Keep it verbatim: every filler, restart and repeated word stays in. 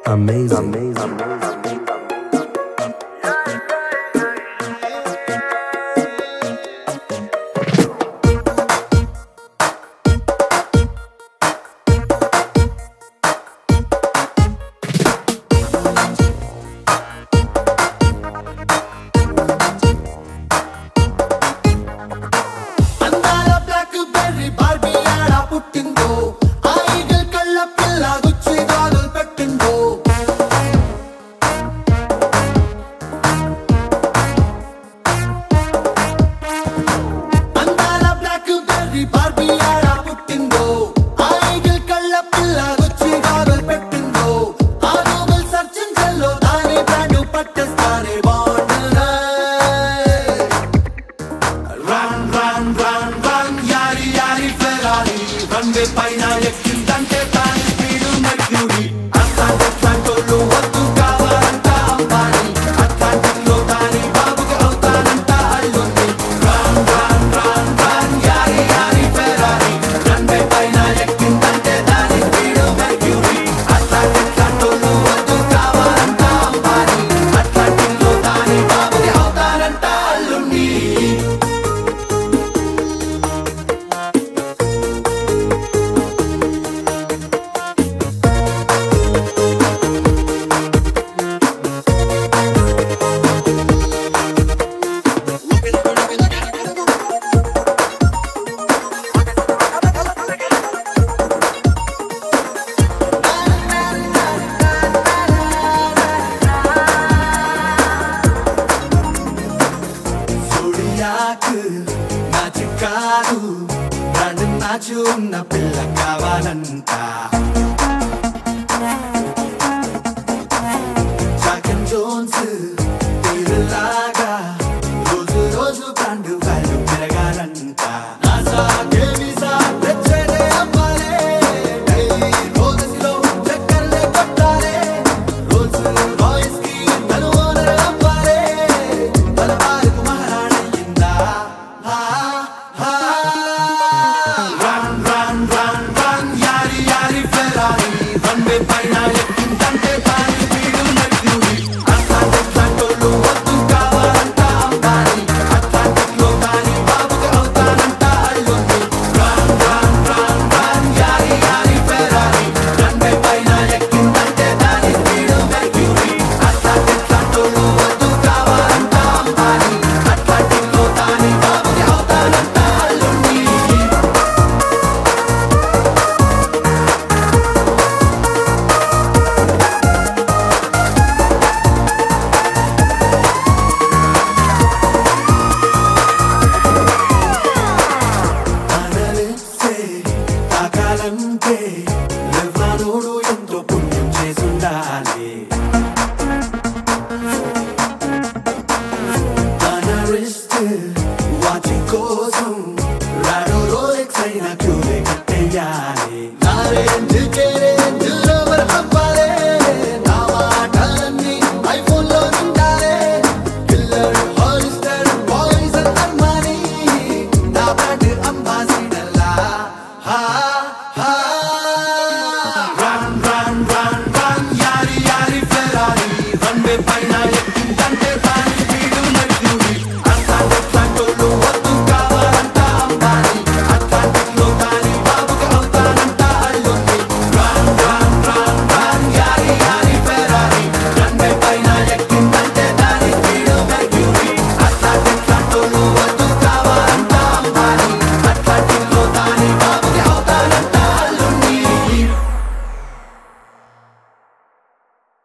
amazing, amazing. Runway పైన ఎక్కిందంటే దాని స్పీడు మెర్క్యూరీ అట్లాంటిక్ లాంటోళ్ళు వద్దు కావాలంట అంబానీ అట్లాంటిక్ లో దాని బాబుకి అవుతానంట అల్లుంది రాన్ రాన్ రాన్ రాన్ యారి యారి ఫెరారీ రన్వే పైన ఎక్కిందంటే దాని స్పీడు మెర్క్యూరీ అట్లాంటిక్ లాంటోళ్ళు వద్దు కావాలంట అంబానీ అట్లాంటిక్ లో దాని బాబుకి అవుతానంట అల్లుంది మ్యాజిక్ కాదు నన్ను నాచు ఉన్న పిల్ల కావాలంట జాకెన్ జోన్స్ తీరులాగా రోజు రోజు బ్రాండ్ వాల్యూ పెరగాలంట నాసా కేవీసా తెచ్చేదే అమ్మాలే డైలీ రోజులో చక్కర్లే కొట్టాలే రోల్స్ రాయ్స్ కి తను ఓనర్ అవ్వాలే తన బాలకు మహారాణయ్యిందా రన్ రన్ రన్ రన్ యారి యారి ఫెరారీ రన్వే పైన ఎక్కిందంటే దాని స్పీడు మెర్క్యూరీ అట్లాంటిక్ లాంటోళ్ళు వద్దు కావాలంట అంబానీ అట్లాంటిక్ లో దాని బాబుకి అవుతానంట అల్లుంది రన్ రన్ రన్ రన్ యారి యారి ఫెరారీ రన్వే పైన ఎక్కిందంటే దాని స్పీడు మెర్క్యూరీ అట్లాంటిక్ లాంటోళ్ళు వద్దు కావాలంట అంబానీ అట్లాంటిక్ లో దాని బాబుకి అవుతానంట అల్లుంది అనలిస్తే తాకాలంటే లెవ్రానోడు ఎంతో పుణ్యం చేసుండాలి తన రిస్ట్ వాచి కోసం